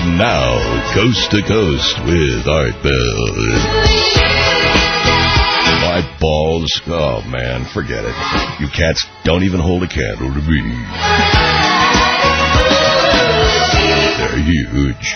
And now, Coast to Coast with Art Bell. My balls, oh man, forget it. You cats don't even hold a candle to me. They're huge.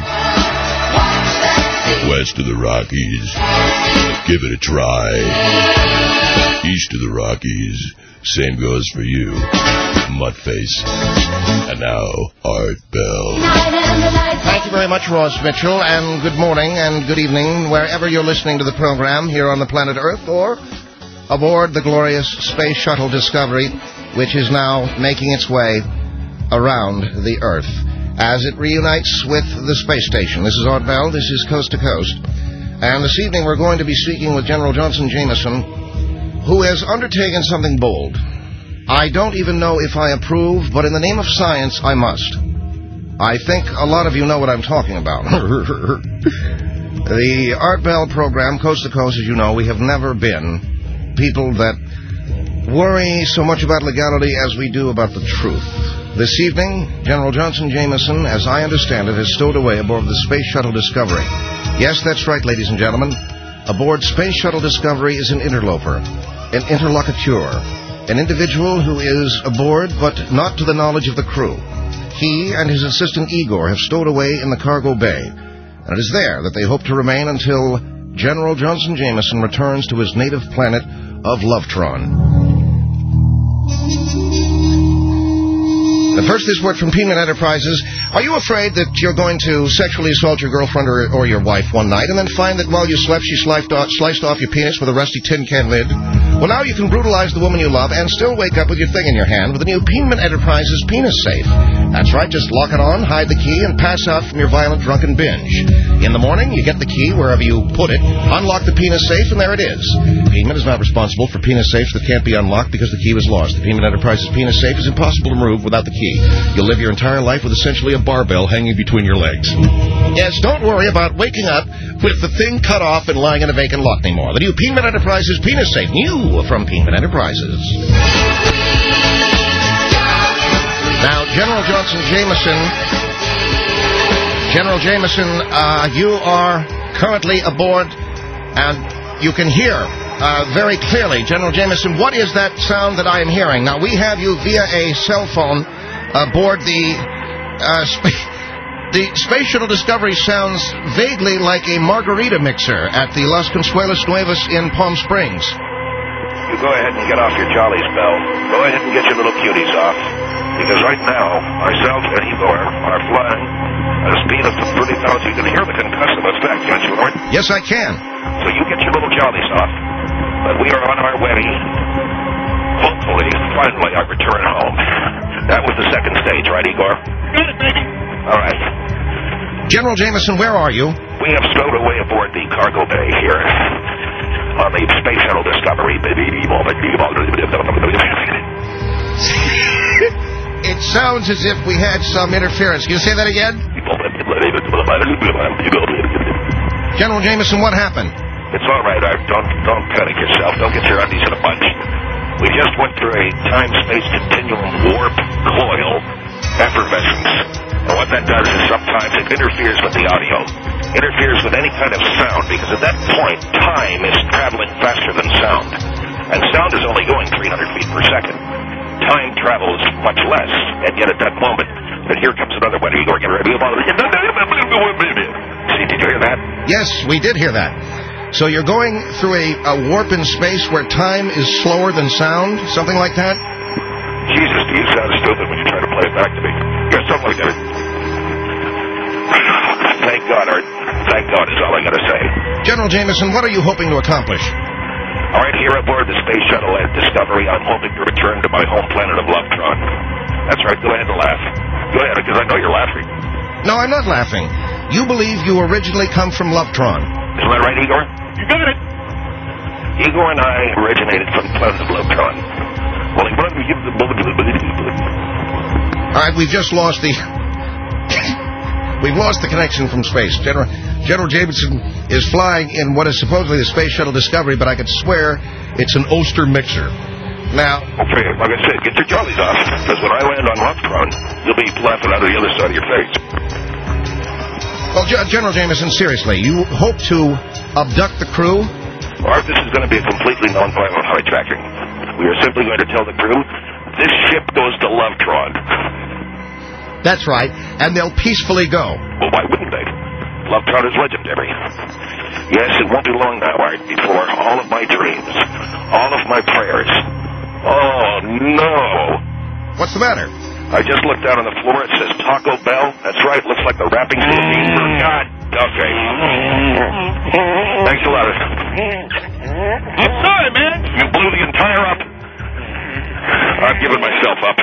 West of the Rockies, give it a try. East of the Rockies, same goes for you, Muttface. And now, Art Bell. Thank you very much, Ross Mitchell, and good morning and good evening, wherever you're listening to the program here on the planet Earth or aboard the glorious Space Shuttle Discovery, which is now making its way around the Earth as it reunites with the space station. This is Art Bell. This is Coast to Coast. And this evening we're going to be speaking with General Johnson Jameson, who has undertaken something bold. I don't even know if I approve, but in the name of science, I must. I think a lot of you know what I'm talking about. The Art Bell program, Coast to Coast, as you know, we have never been people that worry so much about legality as we do about the truth. This evening, General Johnson Jameson, as I understand it, has stowed away aboard the Space Shuttle Discovery. Yes, that's right, ladies and gentlemen. Aboard Space Shuttle Discovery is an interloper, an interlocuteur, an individual who is aboard but not to the knowledge of the crew. He and his assistant Igor have stowed away in the cargo bay, and it is there that they hope to remain until General Johnson Jameson returns to his native planet of Lovetron. First, this word from Peanut Enterprises. Are you afraid that you're going to sexually assault your girlfriend or your wife one night and then find that while you slept she sliced off your penis with a rusty tin can lid? Well, now you can brutalize the woman you love and still wake up with your thing in your hand with the new Peanut Enterprises penis safe. That's right, just lock it on, hide the key, and pass out from your violent drunken binge. In the morning, you get the key wherever you put it, unlock the penis safe, and there it is. Peanut is not responsible for penis safes that can't be unlocked because the key was lost. The Peanut Enterprises penis safe is impossible to remove without the key. You'll live your entire life with essentially a barbell hanging between your legs. Yes, don't worry about waking up with the thing cut off and lying in a vacant lot anymore. The new Peanut Enterprises penis safe, new from Peanut Enterprises. Now, General Jameson, you are currently aboard, and you can hear very clearly. General Jameson, what is that sound that I am hearing? Now, we have you via a cell phone aboard the Space Shuttle Discovery. Sounds vaguely like a margarita mixer at the Las Consuelas Nuevas in Palm Springs. You go ahead and get off your jollies, Bell. Go ahead and get your little cuties off. Because right now, myself and Igor are flying at a speed of 30,000. You can hear the concussive effect, can't you, Lord? Yes, I can. So you get your little jollies off. But we are on our way. Hopefully, finally, I return home. That was the second stage, right, Igor? Got it, baby. All right. General Jameson, where are you? We have stowed away aboard the cargo bay here on the Space Shuttle Discovery. It sounds as if we had some interference. Can you say that again? General Jameson, what happened? It's all right, Art. Don't panic yourself. Don't get your undies in a bunch. We just went through a time-space continuum warp coil effervescence. And what that does is sometimes it interferes with the audio. Interferes with any kind of sound, because at that point, time is traveling faster than sound. And sound is only going 300 feet per second. Time travels much less, and yet at that moment, and here comes another one. Igor, get ready. See, did you hear that? Yes, we did hear that. So you're going through a warp in space where time is slower than sound? Something like that? Jesus, do you sound stupid when you try to play it back to me? Yeah, something like that. Thank God, Art. Thank God is all I got to say. General Jameson, what are you hoping to accomplish? All right, here aboard the Space Shuttle Discovery, I'm hoping to return to my home planet of Lovetron. That's right, go ahead and laugh. Go ahead, because I know you're laughing. No, I'm not laughing. You believe you originally come from Lovetron. Isn't that right, Igor? You got it. Igor and I originated from the planet of Lovetron. All right, we've just lost the... We've lost the connection from space. General Jameson is flying in what is supposedly the Space Shuttle Discovery, but I could swear it's an Oster mixer. Now... Okay, like I said, get your jollies off, because when I land on Lovetron, you'll be laughing out of the other side of your face. General Jameson, seriously, you hope to abduct the crew? Art, this is going to be a completely non-violent hijacking. We are simply going to tell the crew, this ship goes to Lovetron. That's right, and they'll peacefully go. Well, why wouldn't they? Lovetron is legendary. Yes, it won't be long now, Art, before all of my dreams, all of my prayers. Oh, no. What's the matter? I just looked out on the floor. It says Taco Bell. That's right. Looks like the wrappings to a bean for God. Okay. Thanks a lot. I'm sorry, man. You blew the entire up. I've given myself up.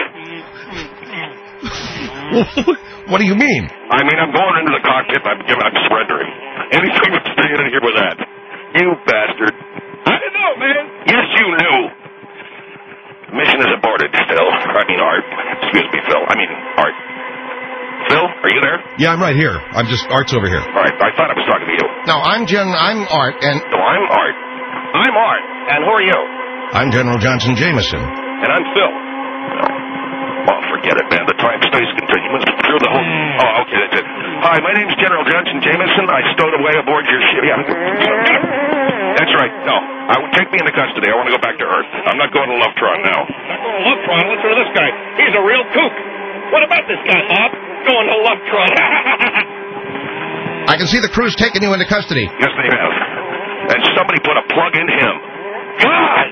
What do you mean? I mean, I'm going into the cockpit and I'm surrendering. Anything but staying in here with that. You bastard. I didn't know, man. Yes, you knew. Mission is aborted, Phil. I mean, Art. Excuse me, Phil. I mean, Art. Phil, are you there? Yeah, I'm right here. Art's over here. All right, I thought I was talking to you. No, I'm Art, and... No, I'm Art. I'm Art. And who are you? I'm General Johnson Jameson. And I'm Phil. Well, forget it, man. The time-space continuum through the whole... Oh, okay, that's it. Hi, my name's General Johnson Jameson. I stowed away aboard your ship. Yeah. That's right. No. Take me into custody. I want to go back to Earth. I'm not going to Lovetron now. Not going to Lovetron? Listen to this guy. He's a real kook. What about this guy, Bob? Going to Lovetron. I can see the crew's taking you into custody. Yes, they have. And somebody put a plug in him. God!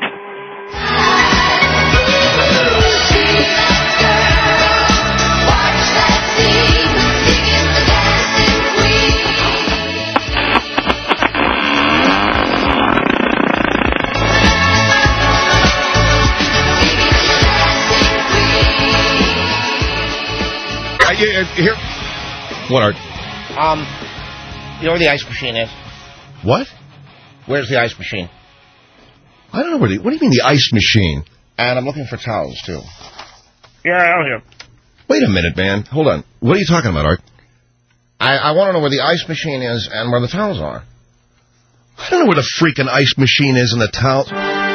Here. What, Art? You know where the ice machine is? What? Where's the ice machine? I don't know where what do you mean the ice machine? And I'm looking for towels, too. Yeah, out here. Wait a minute, man. Hold on. What are you talking about, Art? I want to know where the ice machine is and where the towels are. I don't know where the freaking ice machine is and the towels.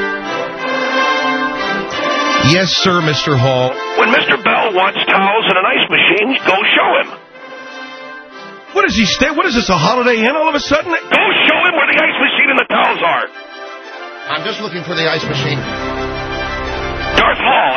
Yes, sir, Mr. Hall. When Mr. Bell wants towels and an ice machine, go show him. What does he stay? What is this, a Holiday Inn all of a sudden? Go show him where the ice machine and the towels are. I'm just looking for the ice machine. Darth Hall.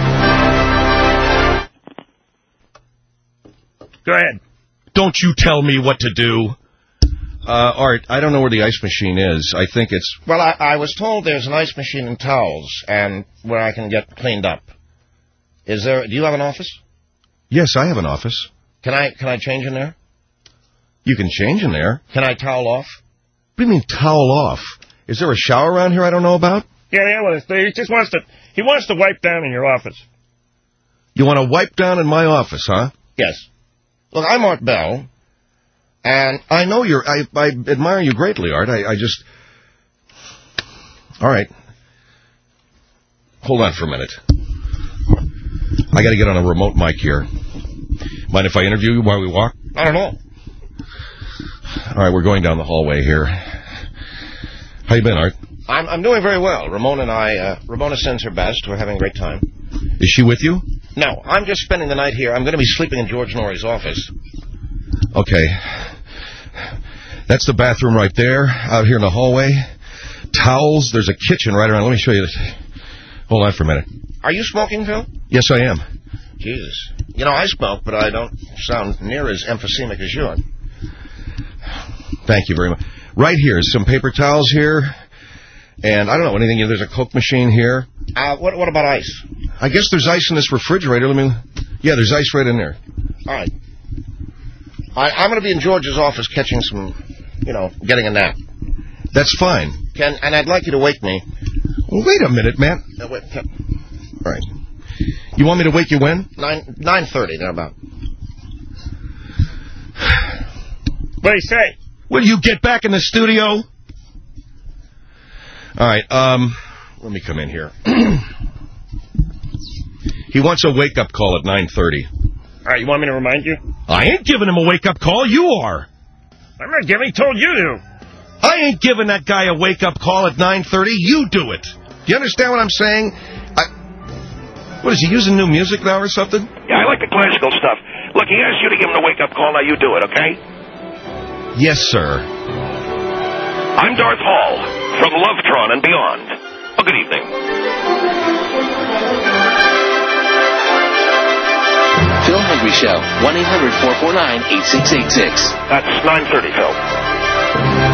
Go ahead. Don't you tell me what to do. Art, I don't know where the ice machine is. I think it's... Well, I was told there's an ice machine and towels, and where I can get cleaned up. Is there... Do you have an office? Yes, I have an office. Can I change in there? You can change in there. Can I towel off? What do you mean, towel off? Is there a shower around here I don't know about? Yeah, well, he just wants to wipe down in your office. You want to wipe down in my office, huh? Yes. Look, I'm Art Bell. And I know I admire you greatly, Art. I just... All right. Hold on for a minute. I got to get on a remote mic here. Mind if I interview you while we walk? I don't know. All right, we're going down the hallway here. How you been, Art? I'm doing very well. Ramona sends her best. We're having a great time. Is she with you? No, I'm just spending the night here. I'm going to be sleeping in George Norrie's office. Okay. That's the bathroom right there, out here in the hallway. Towels. There's a kitchen right around. Let me show you this. Hold on for a minute. Are you smoking, Phil? Yes, I am. Jesus. You know, I smoke, but I don't sound near as emphysemic as you are. Thank you very much. Right here, some paper towels here. And I don't know, anything. There's a Coke machine here. What about ice? I guess there's ice in this refrigerator. Yeah, there's ice right in there. All right. I'm going to be in George's office catching some, getting a nap. That's fine. And I'd like you to wake me. Well, wait a minute, man. Wait. All right. You want me to wake you when? 9:30, thereabout. What do you say? Will you get back in the studio? All right, let me come in here. He wants a wake-up call at 9:30. All right, you want me to remind you? I ain't giving him a wake-up call. You are. I'm not giving. He told you to. I ain't giving that guy a wake-up call at 9:30. You do it. Do you understand what I'm saying? What, is he using new music now or something? Yeah, I like the classical stuff. Look, he asked you to give him the wake-up call. Now you do it, okay? Yes, sir. I'm Darth Hall from Lovetron and beyond. Well, good evening. Phil Hendry Show, 1-800-449-8686. That's 9:30, Phil.